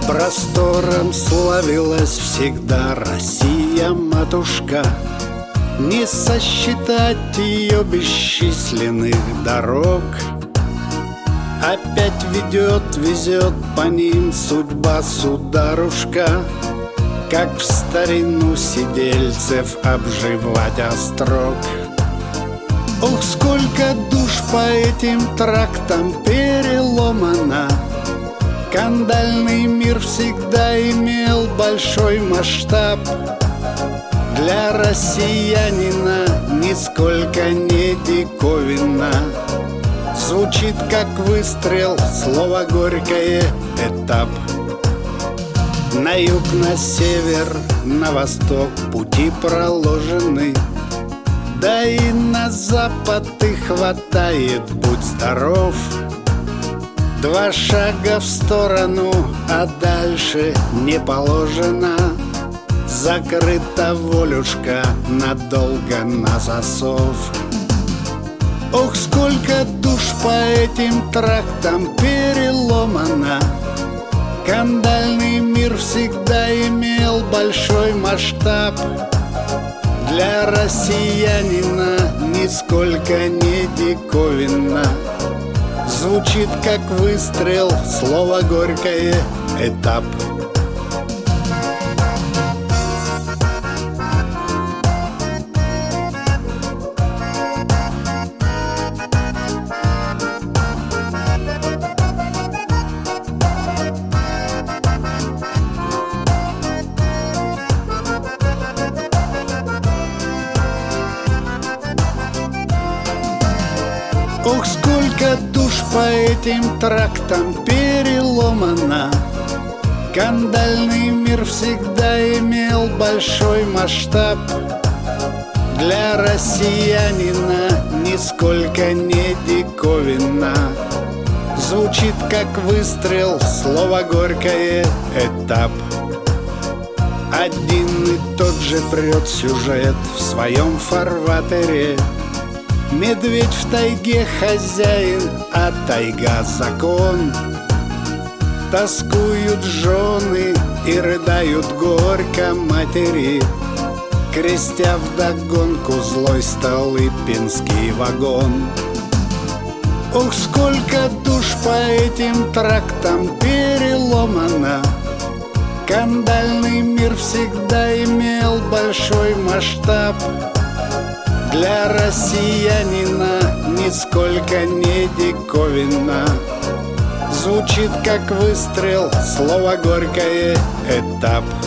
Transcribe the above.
Простором славилась всегда Россия, матушка. Не сосчитать ее бесчисленных дорог. Опять ведет, везет по ним судьба, сударушка. Как в старину сидельцев обживать острог. Ох, сколько душ по этим трактам переломано. Кандальный мир всегда имел большой масштаб. Для россиянина нисколько не диковина. Звучит как выстрел, слово горькое — этап. На юг, на север, на восток пути проложены. Да и на запад и хватает, будь здоров. 2 шага в сторону, а дальше не положено. Закрыта волюшка надолго на засов. Ох, сколько душ по этим трактам переломано. Кандальный мир всегда имел большой масштаб. Для россиянина нисколько не диковина. Звучит как выстрел, слово горькое — этап. Ох, сколько душ по этим трактам переломано. Кандальный мир всегда имел большой масштаб. Для россиянина нисколько не диковина. Звучит как выстрел, слово горькое — этап. Один и тот же прет сюжет в своем фарватере. Медведь в тайге хозяин, а тайга закон. Тоскуют жены и рыдают горько матери, крестя вдогонку злой столыпинский вагон. Ох, сколько душ по этим трактам переломано. Кандальный мир всегда имел большой масштаб. Для россиянина нисколько не диковина. Звучит как выстрел, слово горькое — этап.